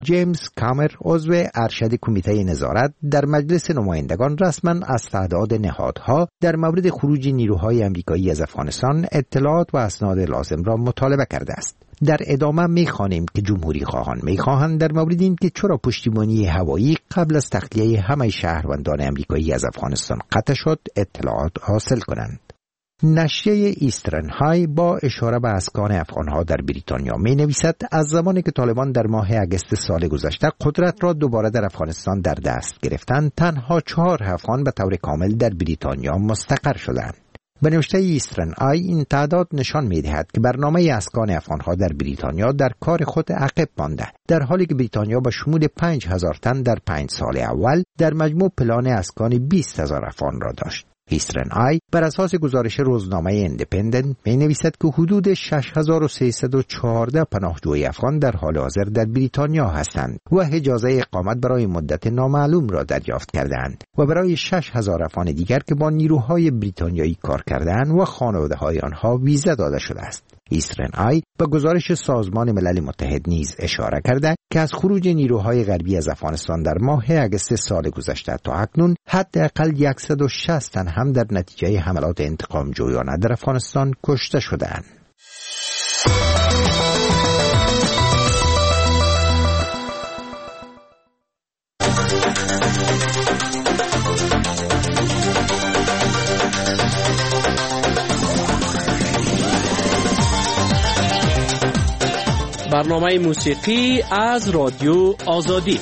جیمز کامر عضو ارشد کمیته نظارت در مجلس نمایندگان رسما از تعداد نهادها در مورد خروج نیروهای آمریکایی از افغانستان اطلاعات و اسناد لازم را مطالبه کرده است. در ادامه می‌خوانیم که جمهوری خواهان می‌خواهند در مورد این که چرا پشتیبانی هوایی قبل از تخلیه همه شهروندان آمریکایی از افغانستان قطع شد اطلاعات حاصل کنند. نشریه ایسترن های با اشاره به اسکان افغانها در بریتانیا می نویسد از زمانی که طالبان در ماه اگست سال گذشته قدرت را دوباره در افغانستان در دست گرفتند، تنها 4 افغان به طور کامل در بریتانیا مستقر شدند. به نوشته ایسترن آی این تعداد نشان می دهد که برنامه اسکان افغانها در بریتانیا در کار خود عقب مانده، در حالی که بریتانیا با شمول 5000 تن در 5 سال اول در مجموع پلان اسکان 20000 افغان را داشت. ایسترن آی بر اساس گزارش روزنامه ایندیپندنت می نویسد که حدود 6314 پناهجوی افغان در حال حاضر در بریتانیا هستند و اجازه اقامت برای مدت نامعلوم را دریافت کردند و برای 6000 افغان دیگر که با نیروهای بریتانیایی کار کردند و خانواده‌های آنها ویزا داده شده است. ایسترن آی به گزارش سازمان ملل متحد نیز اشاره کرده که از خروج نیروهای غربی از افغانستان در ماه اگست سال گذشته تا اکنون حداقل 160 تن هم در نتیجه حملات انتقام جویانه در افغانستان کشته شدند. برنامه موسیقی از رادیو آزادی.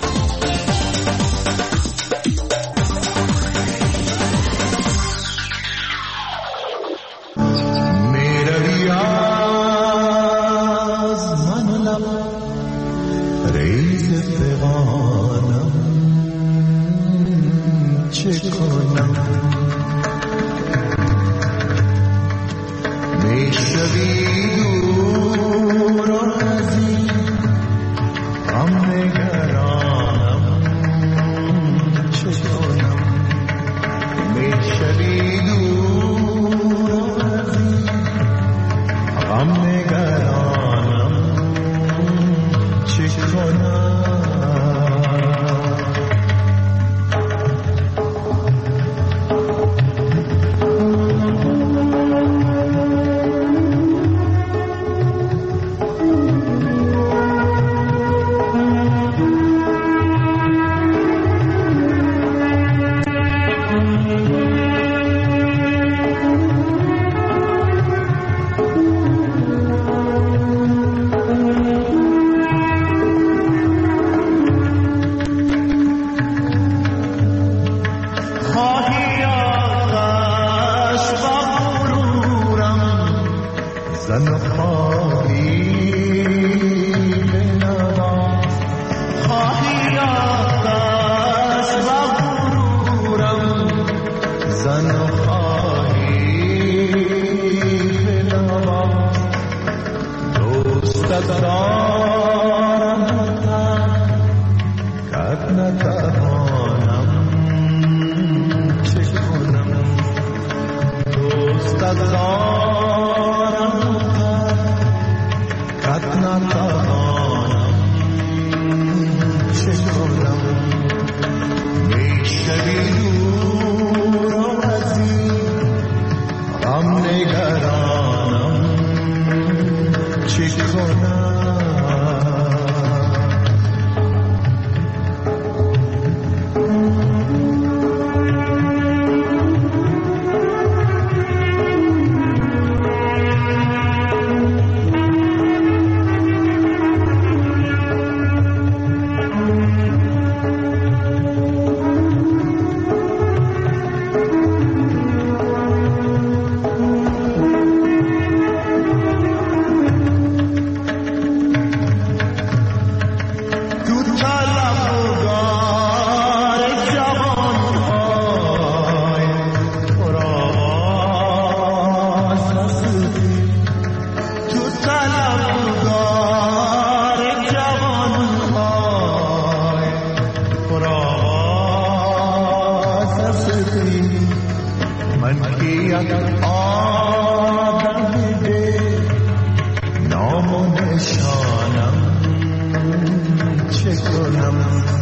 کنم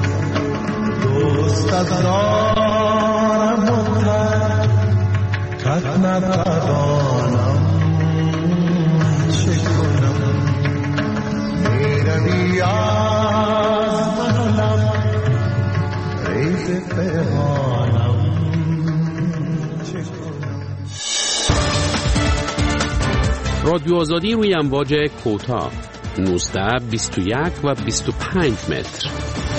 دوست دارم مطلق کت ندانم چه کنم میروی از منم ریز پیمانم چه کنم. رادیو آزادی روی امواج کوتاه 19, 21 و 25 متر.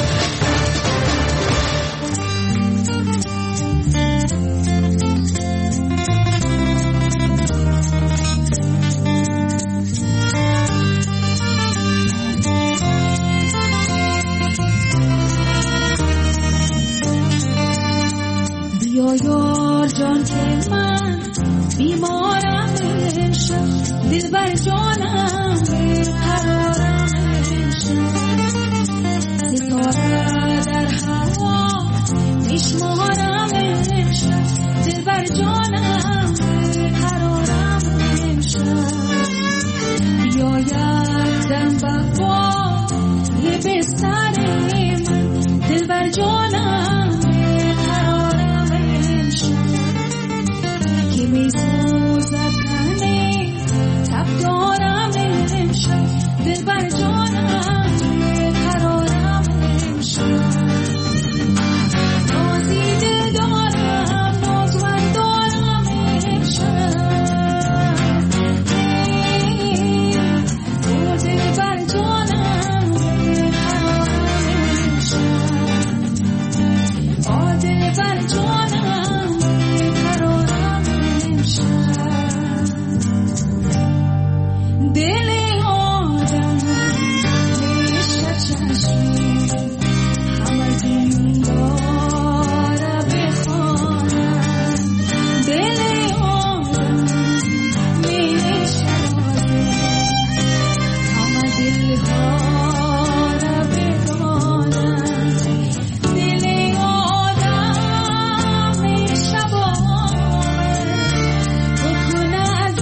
بیا یار جان که من بیمارم امشب دل بر جانم قرارم امشب ستاره در هوا میشمارم امشب دل بر جانم قرارم امشب بیاید دم بقا یه بستر من دل بر جانم قرارم امشب که میسوزد تنه تب دارم امشب دل بر جانم قرارم امشب نازی دل دارم نازوان دارم امشب دل بر جانم قرارم امشب دل بر جانم قرارم امشب دل آدم میشه چشمی همه زنداره بخوانم دل آدم میشه همه دلها را بدانم دل آدم میشه بکنه از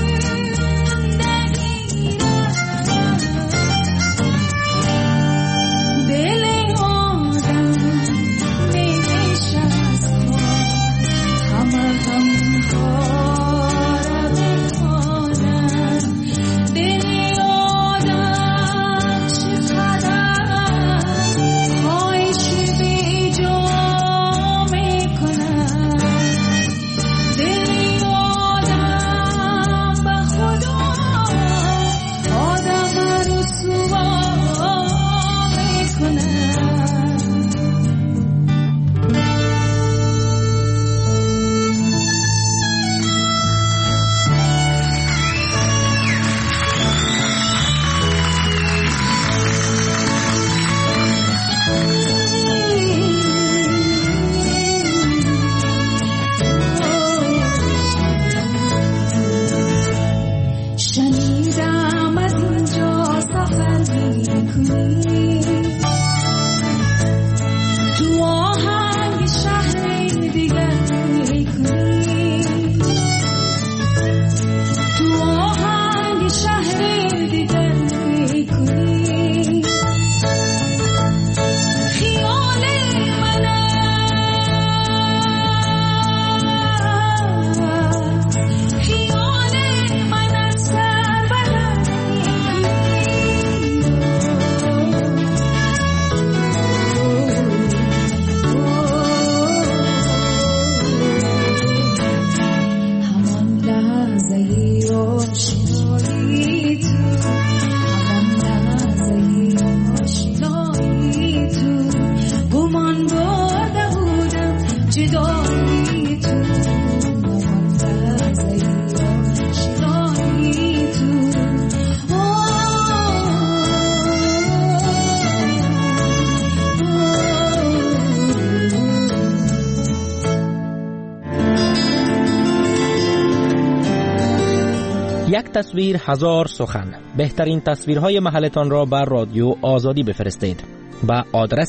یک تصویر هزار سخن. بهترین تصویرهای محلتان را بر رادیو آزادی بفرستید به آدرس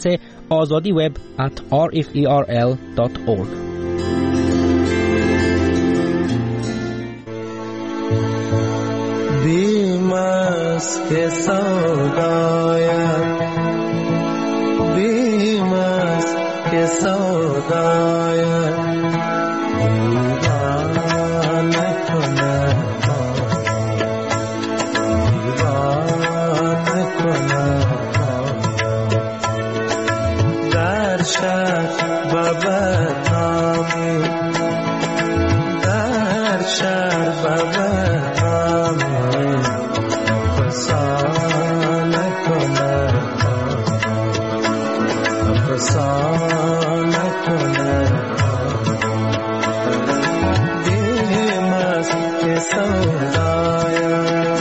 azadiweb@rferl.org. دی مست سودایت که سودای دیوانه کنه دیوانه کنه در شهر و بدنامی در شهر و بدنامی فسانه کنه فسانه کنه دیم است که سودای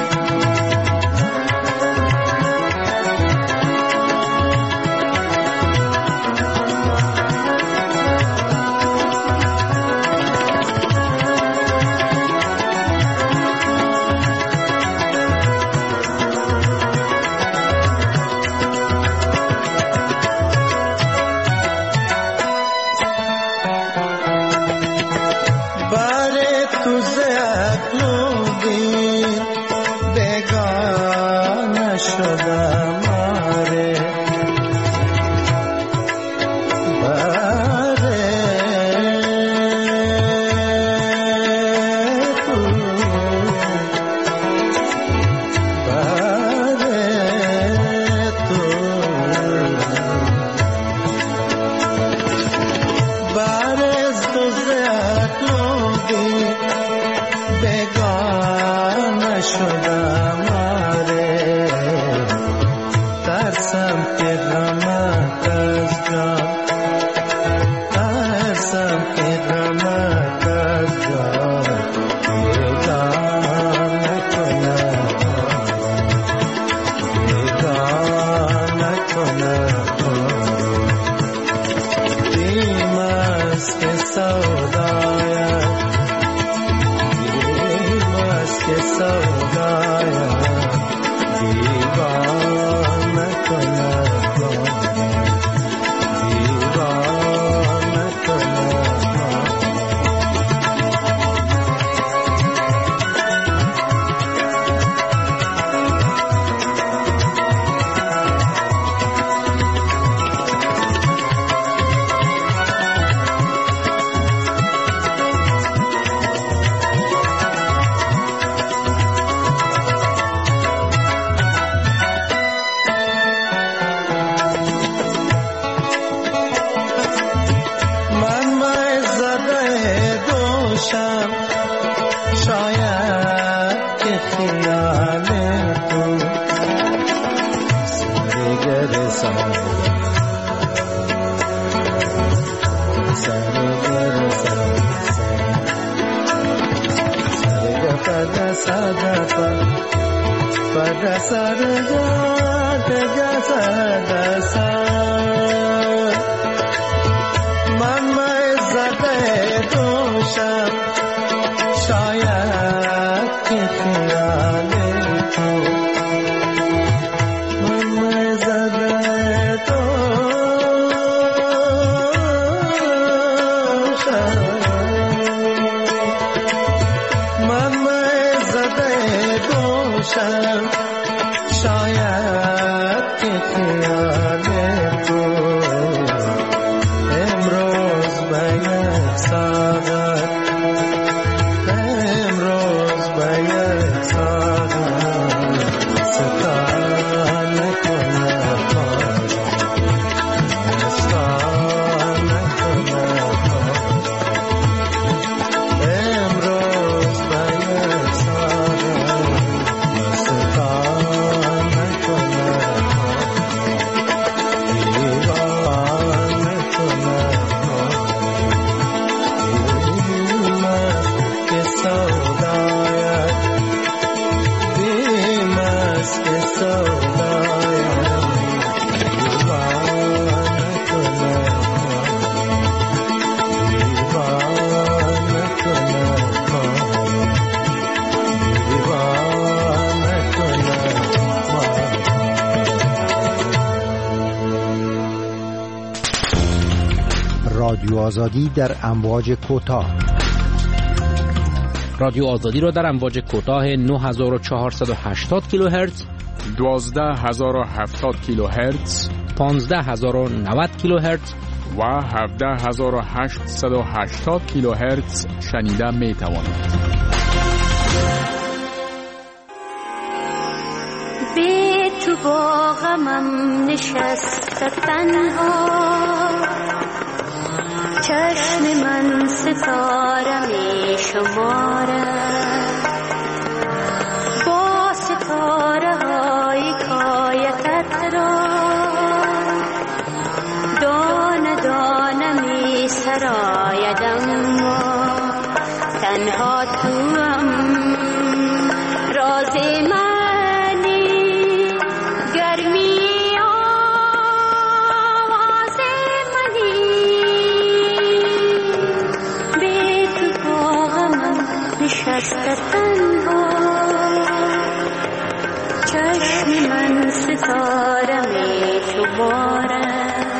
رادیو آزادی در امواج کوتاه. رادیو آزادی را در امواج کوتاه 9480 کیلوهرتز، 12070 کیلوهرتز، 15090 کیلوهرتز و 17880 کیلوهرتز شنیده می توانید. به تو با غمم نشسته تنها، چشم من ستاره می شمارد، با ستاره های کایتت را دانه دانه می سراید، اما تنها توام راز منی، گرمی آواز منی، به تو با غمم نشسته تنها، چشم من ستاره می شمارد.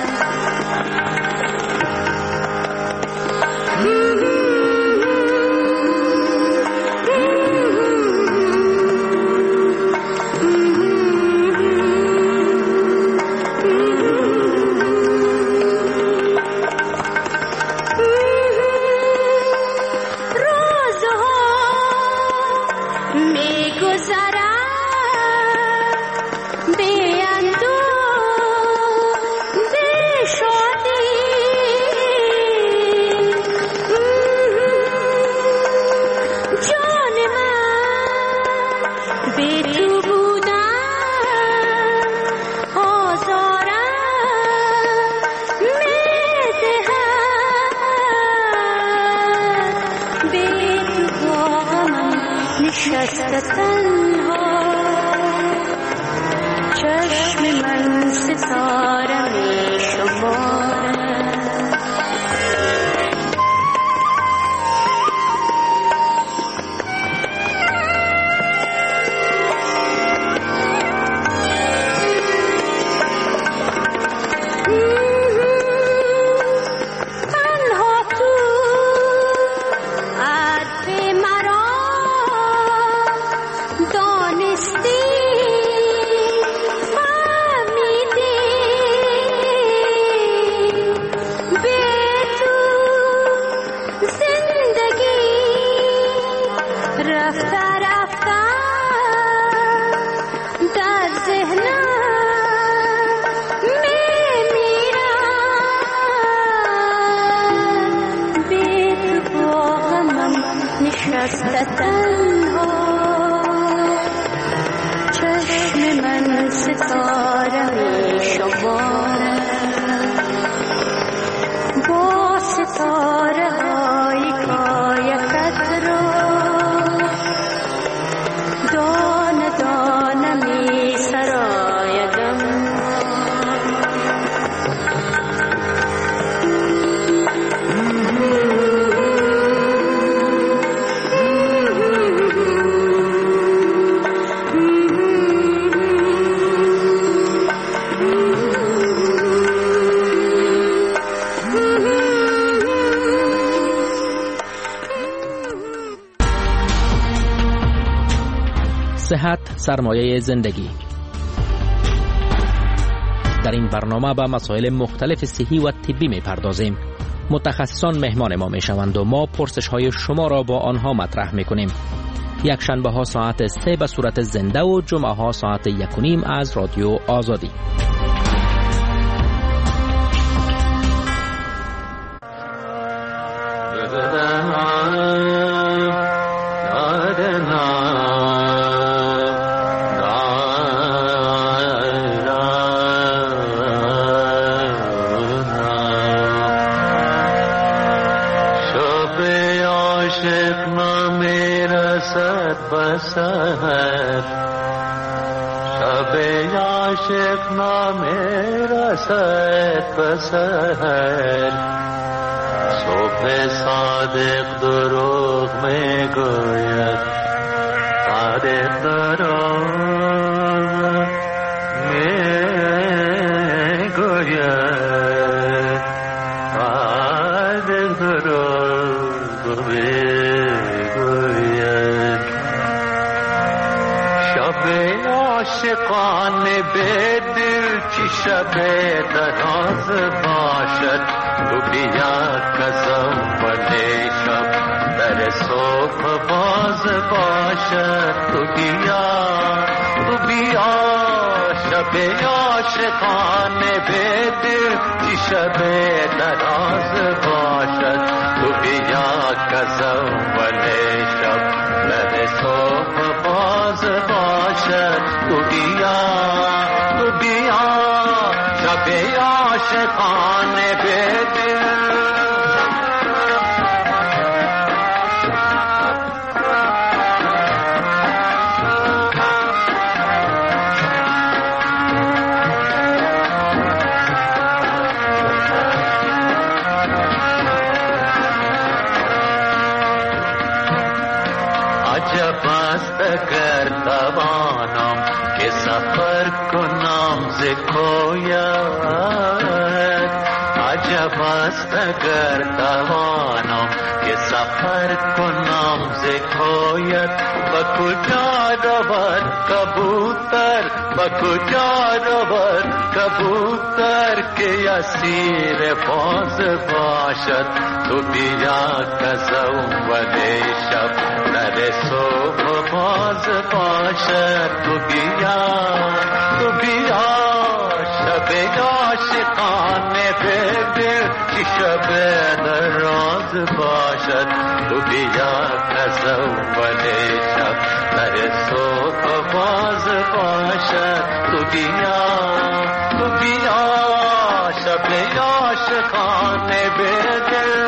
صحت سرمایه زندگی. در این برنامه به مسائل مختلف صحی و طبی می پردازیم. متخصصان مهمان ما می شوند و ما پرسش های شما را با آنها مطرح می کنیم. یک شنبه ها ساعت 3 به صورت زنده و جمعه ها ساعت 1:30 از رادیو آزادی. صبح صادق دروغ می گوید، صادق دروغ می گوید، صادق دروغ می گوید. شب عاشقانه به دل چی شب دراز باشد، تو بیا کزاول شب در صبح باز باشد تو بیا شب عاشقانه به دل چی شب دراز باشد تو بیا کزاول شب در صبح باز باشد تو بیا شب عاشقانه به دل عجب است اگر توانم که سفر کنم ز کویت عجب است اگر توانم که سفر کنم ز کویت و کجا رود کبوتر و کجا رود کبوتر که اسیر باز باشد تو بیا کزاول شب در صبح باز باشد تو بیا شب عاشقانه به دل چی شب دراز باشد تو بیا کزاول شب در صبح باز باشد تو بیا شب عاشقانه به دل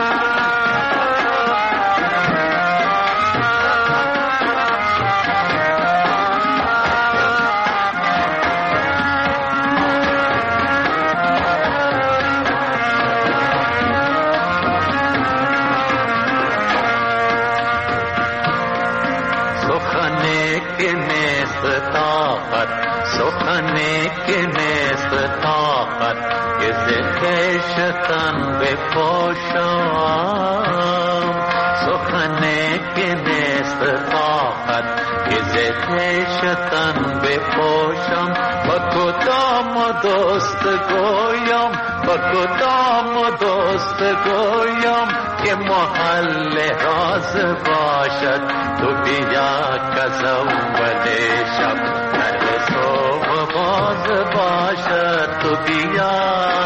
سخنی که نیست طاقت که زخشتن بپوشم سخنی که نیست طاقت که زخشتن بپوشم و کدام دوست گویم و کدام دوست گویم که محل راز باشد تو بیا کزاول شب در صبح باز باشد تو بیا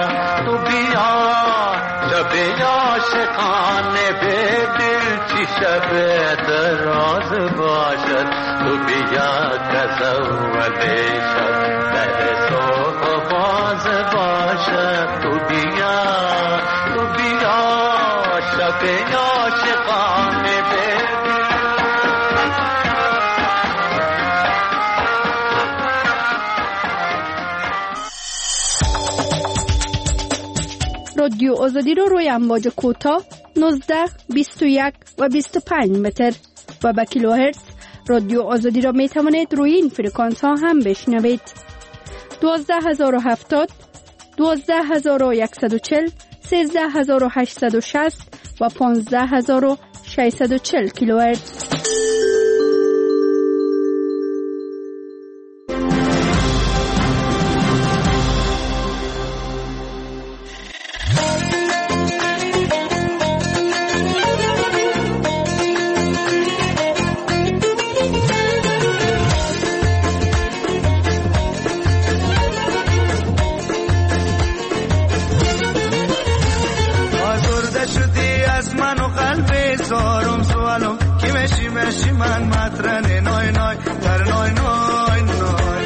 شب عاشقانه به دل چی شب دراز باشد تو بیا کزاول شب در صبح باز باشد تو بیا شب عاشقانه به رادیو آزادی رو روی امواج کوتاه 19، 21 و 25 متر و با کیلوهرتز رادیو آزادی را می توانید روی این فرکانس ها هم بشنوید. 12070 12140 13860 و 15640 کیلوهرتز. من مطرن نای نای در نای نای نای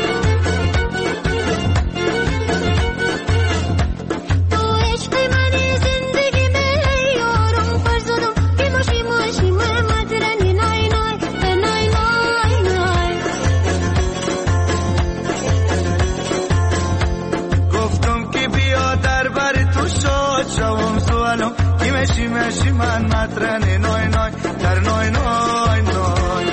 تو عشق منی زندگی می یارم فرزادم که ماشی من مطرن نای نای در نای نای نای گفتم که بیا در بر تو شاد شوم سوالم که ماشی من مطرن نای نای در نای نای نای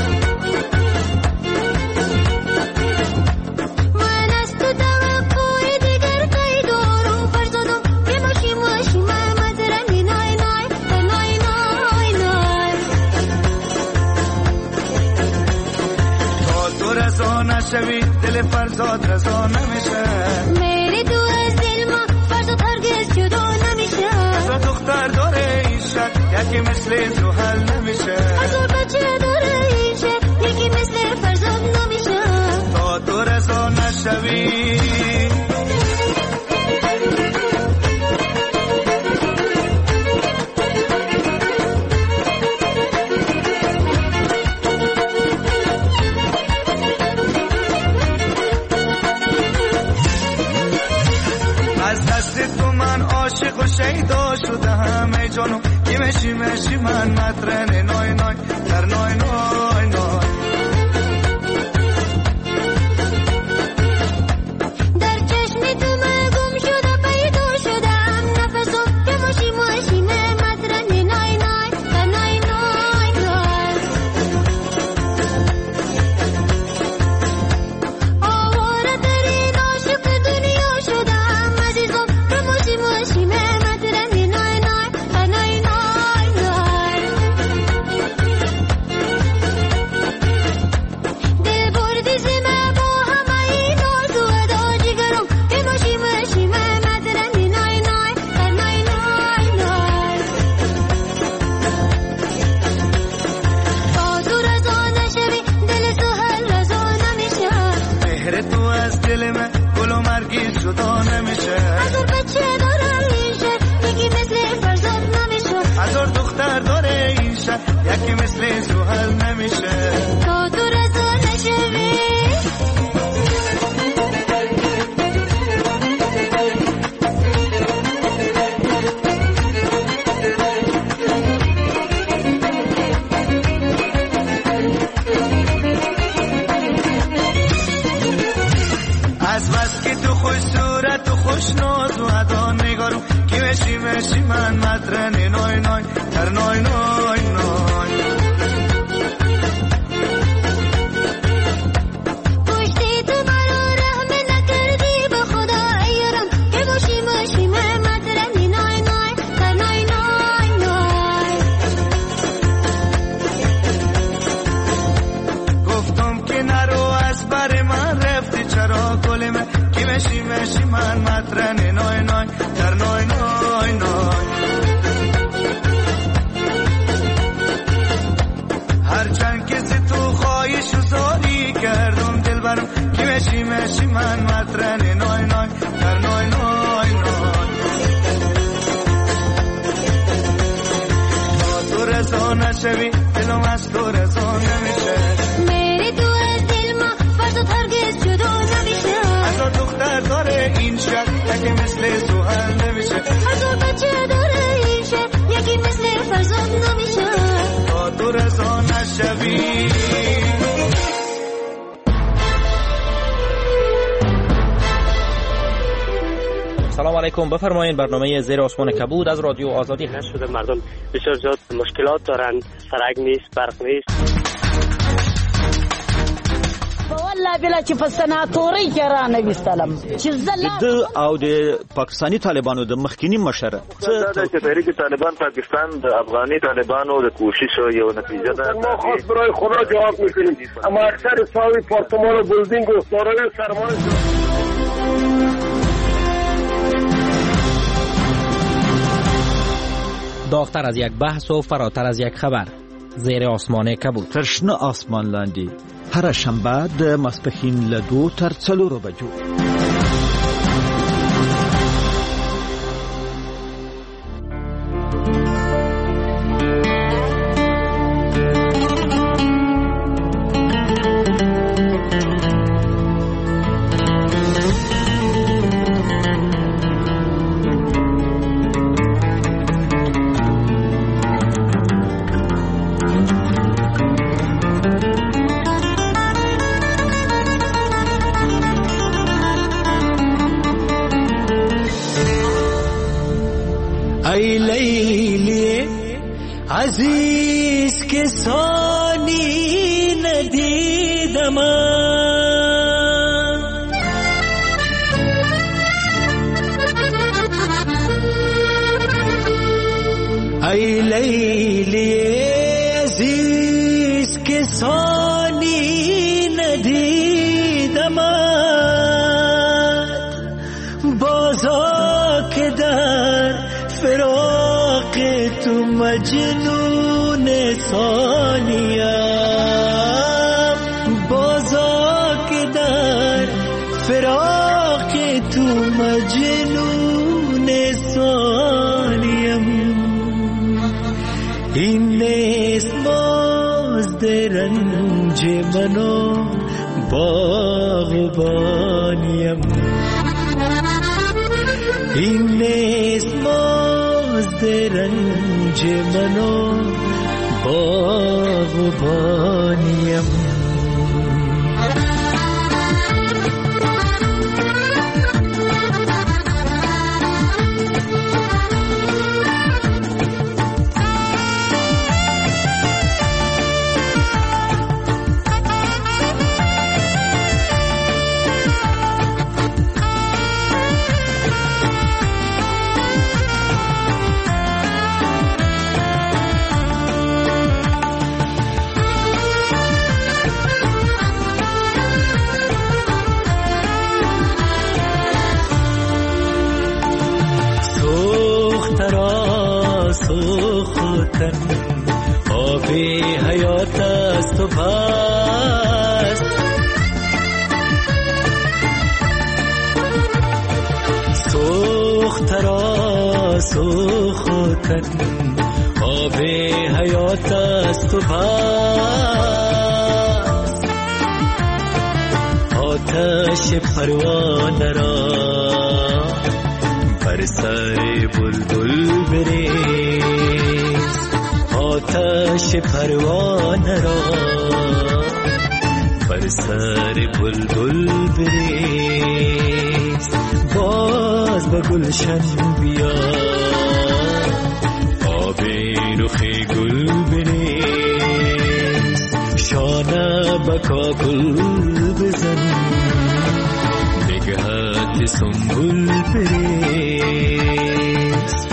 من از تو توقع دیگر قید دارم فرزادم که ماشی من مطرن نای نای در نای نای نای تا تو رسا نشوی دل فرزاد رسا نمیشه میری تو از دل ما فرزاد هرگز جدا نمیشه مثل زحل نمیشه. هزار بچه داره این شهر یکی مثل فرزاد نمیشه. تا تو رضا نشوی عاشق و شیدا شده همه جانو که مشی من مطرن نای نای در نای نای نای. در چشم تو من گم شده پیدا شدم نفسم که ماشی مطرن نای نای در نای نای نای. آواره ترین عاشق دنیا شدم عزیزم که ماشی مطرن نای نای در نای نای نای. دل بردی زمه با همه این ناز و ادا جگرم که ماشی مطرن نای نای در نای نای نای. تا تو رضا نشوی دل سهل رضا نمیشه. مهر تو از دل من گل و مرگی جدا نمیشه. هزار بچه داره این شهر یکی مثل فرزاد نمیشه. هزار دختر داره این شهر یکی مثل زحل نمیشه. تا تو رضا نشوی از بس که تو خوش صورت و خوش ناز و ادا نگارم که مشی من مطرن نای نای در نای نای نای. پشتی تو مرا رحم نکردی به خدا ایرم که ماشی مطرن نای نای در نای نای نای. گفتم که نرو از بر من رفتی چرا گل من که مشی من مطرن نای نای در نای نای نای. هرچند کسی تو خواهش و زاری کردم دل برم که مشی من مطرن نای نای در نای نای نای. تا تو رضا نشوی دلم از تو رضا نمیشه. میری تو از دل ما فرزاد هرگز جدا نمیشه. هزار دختر داره این شهر یکی مثل زحل نمیشه. هزار بچه داره این شهر یکی مثل فرزاد نمیشه. تا تو رضا نشوی سلام علیکم، بفرمایید. برنامه زیر آسمان کبود از رادیو آزادی هست شده. مردم بسیار زیاد مشکلات دارن، سرک نیست، برق نیست. والله بلا چې په سناتوري کې را نویستلم چې د او د پاکستانی طالبانو د مخکینی مشر دا چې تحریک طالبان پاکستان د افغاني طالبانو د کوشش یو نتیجه ده. ما خاص برای خدا جواب میکنیم، اما اکثر صاحب پارتمان و بلدینگ و دارای سرمایه داغتر از یک بحث و فراتر از یک خبر، زیر آسمان کبود. ترشنه آسمان لاندې هر شنبه د ماسپښین له 2 تر 4 بجو. ای لیلی عزیز که ثانی ندیدم، ای لیلی عزیز که ثانی ندیدم، بازا که در فراق تو مجنون ثانیم، بازا که در فراق تو مجنون ثانیم. این نیست باز رنج منو باغبانیم، این نیست باز رنج منو باغبانیم. آب حیات است و بس، سوخترا سوختن آب حیات است و بس. آتش پروانه را بر سر بلبل بریز، آتش پروانه را بر سر بلبل بریز. باز به گلشن بیا آب رخ گل بریز، شانه به کاکل بزن نگهت سنبل بریز.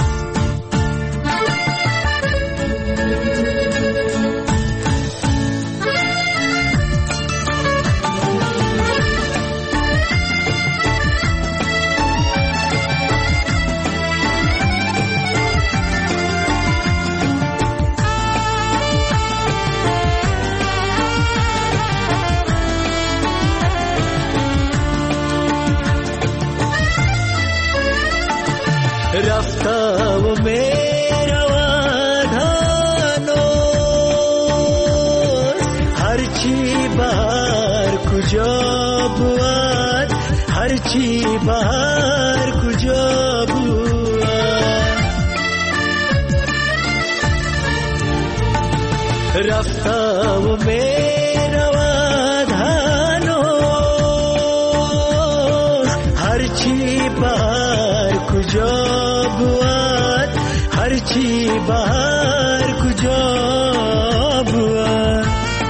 رفته و میرود هنوز، هرچی بهر کجا بود، هرچی بهر کجا بود. رفته و میرود هنوز، هرچی بهر کجا بود، هرچی بهر کجا بود.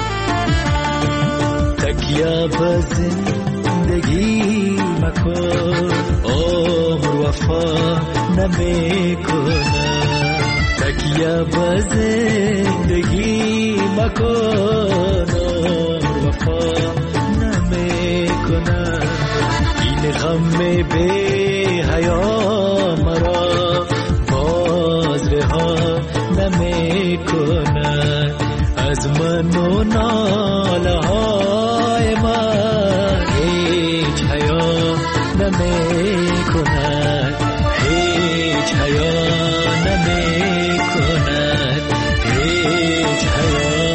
تکیه به زندگی مکن، عمر وفا نمیکنه. تکیه به زندگی مکن، عمر وفا نمیکنه. این غم بی حیا مرا باز رها نمی کند، از من و ناله های من هیچ حیا نمی کند، هیچ حیا نمی کند، هیچ حیا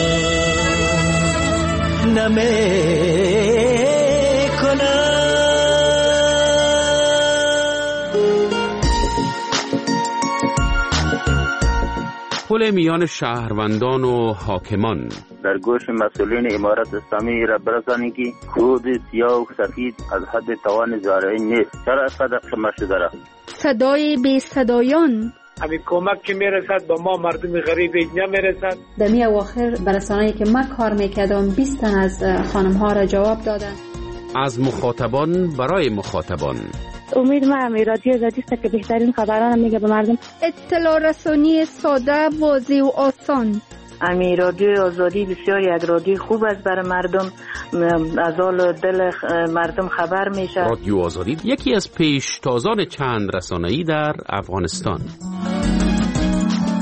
نمی کند. پل میان شهروندان و حاکمان. در گوش مسئولین امارت اسلامی را برسانید که خود سیاه و سفید از حد توان زارعی نیست. چرا اینقدر شما شده را؟ صدای بی صدایان. همین کمک که میرسد به ما مردم غریب نمیرسد. در می اواخر برسانه‌ای که من کار میکردم 20 تن از خانم ها را جواب دادن. از مخاطبان برای مخاطبان. امید ما رادیو آزادی است که بهترین خبران میگه به مردم. اطلاع رسانی ساده، واضح و آسان. رادیو آزادی بسیار یک رادیو خوب است برای مردم، از حال دل مردم خبر میشه. رادیو آزادی یکی از پیشتازان چند رسانه‌ای در افغانستان.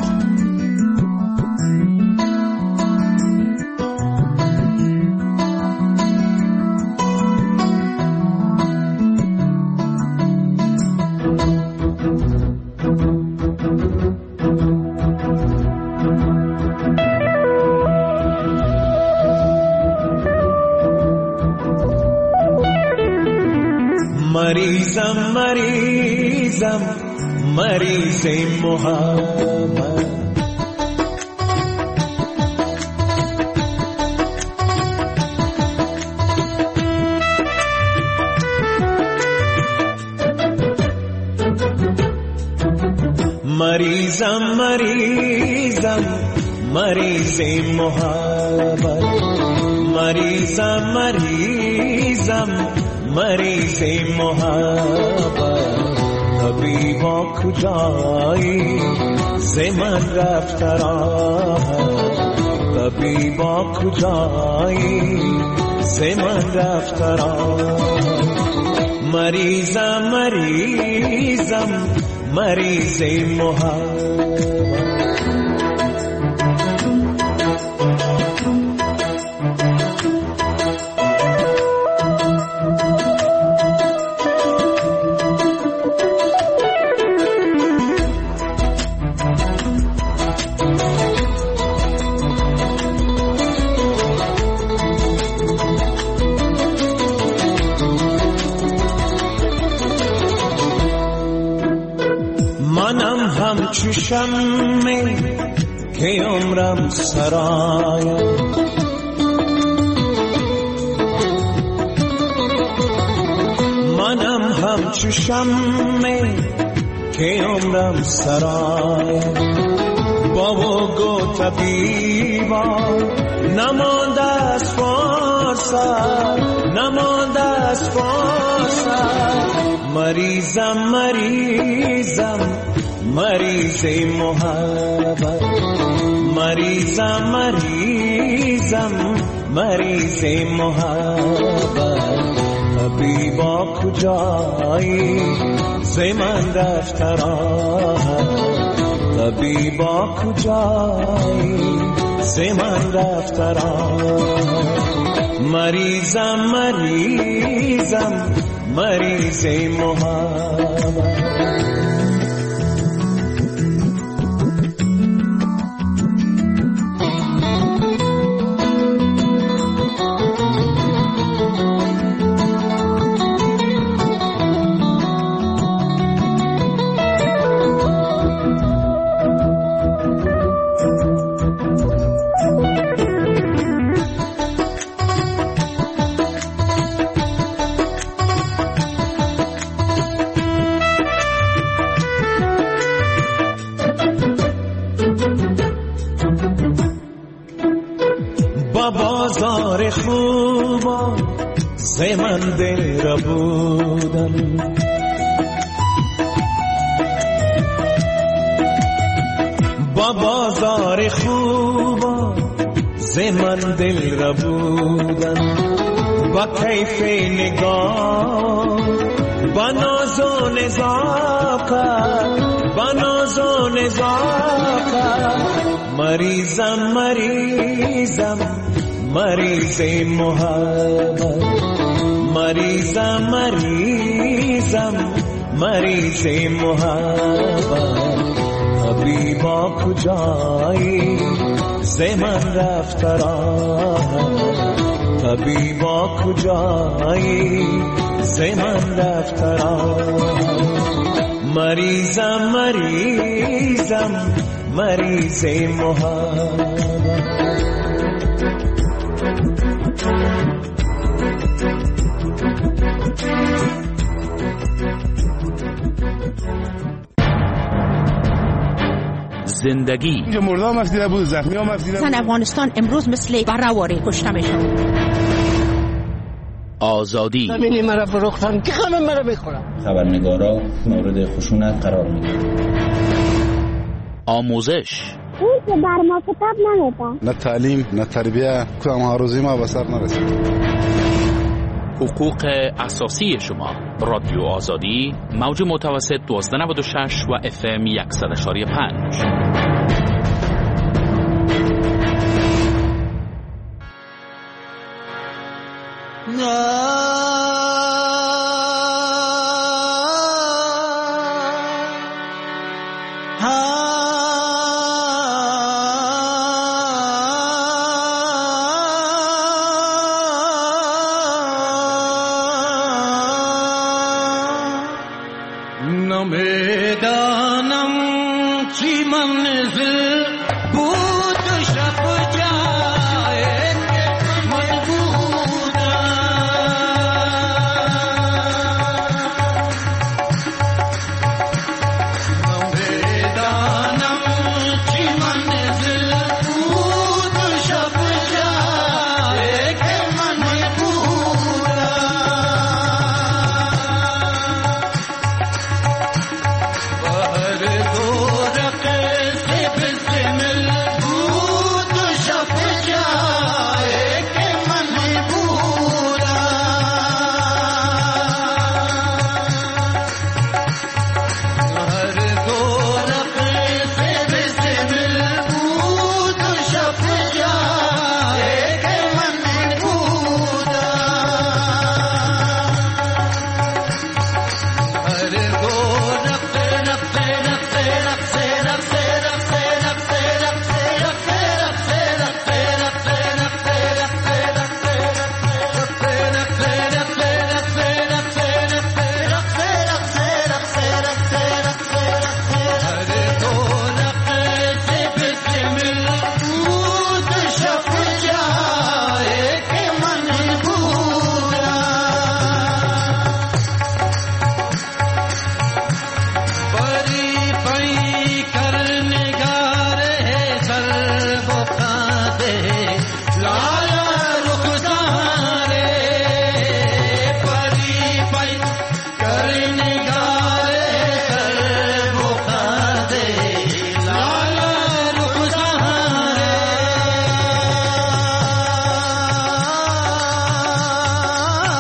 مریضم مریضم مریض محبت. مریضم مریضم مریض محبت. مریضم مریضم مریض محبت. طبیبا کجایی ز من رفت راحت. طبیبا کجایی ز من رفت راحت. مریضم مریضم مریض محبت. همچو شمعی که عمرم سرایم. منم همچو شمعی که عمرم سرایم. بابا گو طبیبا نمانده از فرصت، نمانده از فرصت. مریضم مریضم مریض محبت. مریضم مریضم مریض محبت. طبیبا کجایی ز من رفت راحت. طبیبا کجایی ز من رفت راحت. مریضم مریضم مریض محبت. بازار خوبا ز من دل را بودم. با بازار خوبا ز من دل را بودم. با کیف نگاه با ناز و نزاکت، با ناز و نزاکت. مریضم مریضم مریض محبت. مریضم مریضم مریض محبت. طبیبا کجایی ز من رفت راحت. طبیبا کجایی ز من رفت راحت. مریضم مریضم مریض محبت. زندگی اینجا مردا هم افدیده بود، زخمی هم افدیده بود. افغانستان امروز مثل برهواری کشته میشن. آزادی زمینی مرا فروختن که همه مرا بخورن. خبرنگارا مورد خشونت قرار میگیرن. آموزش اون که بر ما کتاب نمیده. نه تعلیم نه تربیه، کدام هاروزی ما به سر نرسید. حقوق اساسی شما. رادیو آزادی، موج متوسط 1296 و FM 100.5. بدانم چی منزل بود شب جای من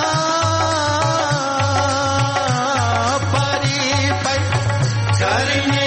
Karim